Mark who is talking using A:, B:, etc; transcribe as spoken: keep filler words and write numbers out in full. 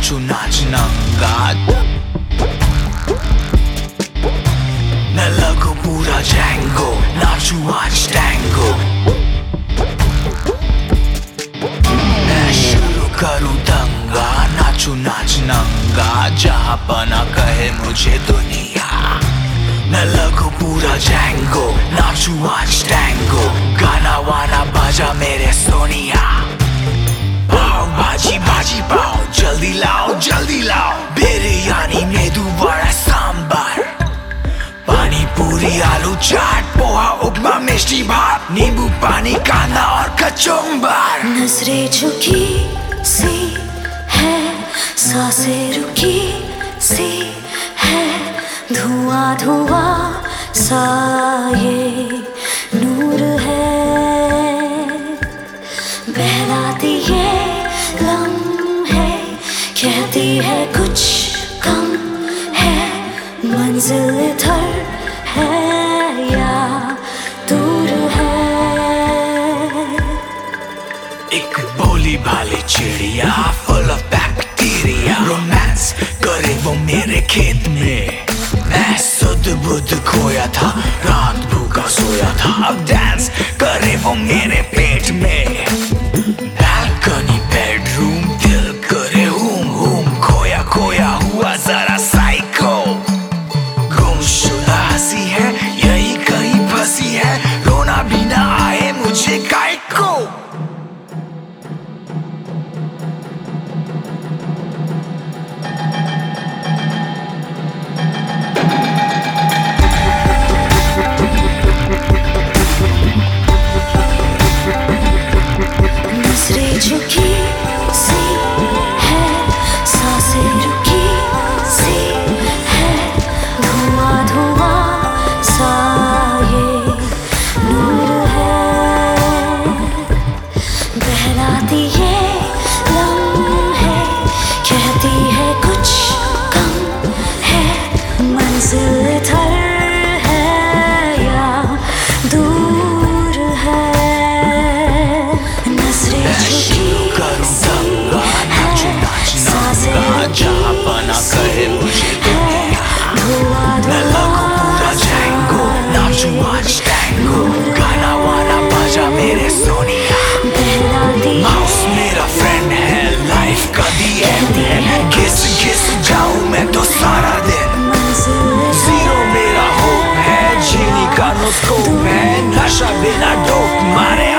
A: नाचू नाच नंगा मैं लगू पूरा जैंगो नाचू आज टैंगो मैं शुरू करूँ दंगा नाचू नाच नंगा जहाँ पना कहे मुझे दुनिया मैं लगू पूरा जैंगो नाचू आज टैंगो गाना वाना बाजा मेरे सोनिया पाव भाजी भाजी पाव जल्दी लाओ जल्दी लाओ बिरयानी में दोबारा सांबार पानी पूरी आलू चाट पोहा उपमा मिष्टी भात नींबू पानी कांदा और कचुम्बर
B: नजरें झुकी सी है सांसें रुकी सी है धुआं धुआं सा ये नूर है बहलाती ये लम्हे कहती है कुछ कम है मंजिल इधर है या दूर है
A: एक भोली भाली चिड़िया फुल ऑफ बैक्टीरिया रोमांस करे वो मेरे खेत में मैं सुध बुध खोया था रात भूखा सोया था अब डांस करे वो मेरे पेट में बालकनी बेडरूम दिल करे हुम हुम खोया खोया हुआ जरा साइको गुमशुदा हंसी है यही कहीं फंसी है रोना भी ना आए मुझे काय को
B: झुकी सी है सांसें रुकी सी है धुआं धुआं सा ये नूर है बहलाती ये लम्हे कहती है कुछ कम है मंजिल इधर है या दूर है
A: जहाँ पना कहे मुझे दुनिया मैं लगू पूरा जैंगो नाचू आज टैंगो गाना वाना बाजा मेरे सोनिया माउस मेरा फ्रेंड है लाइफ का दी एंड है घिस घिस जाऊँ मैं तो सारा दिन जीरो मेरा होप है जीनी का नो स्कोप है नशा बिना डोप मारे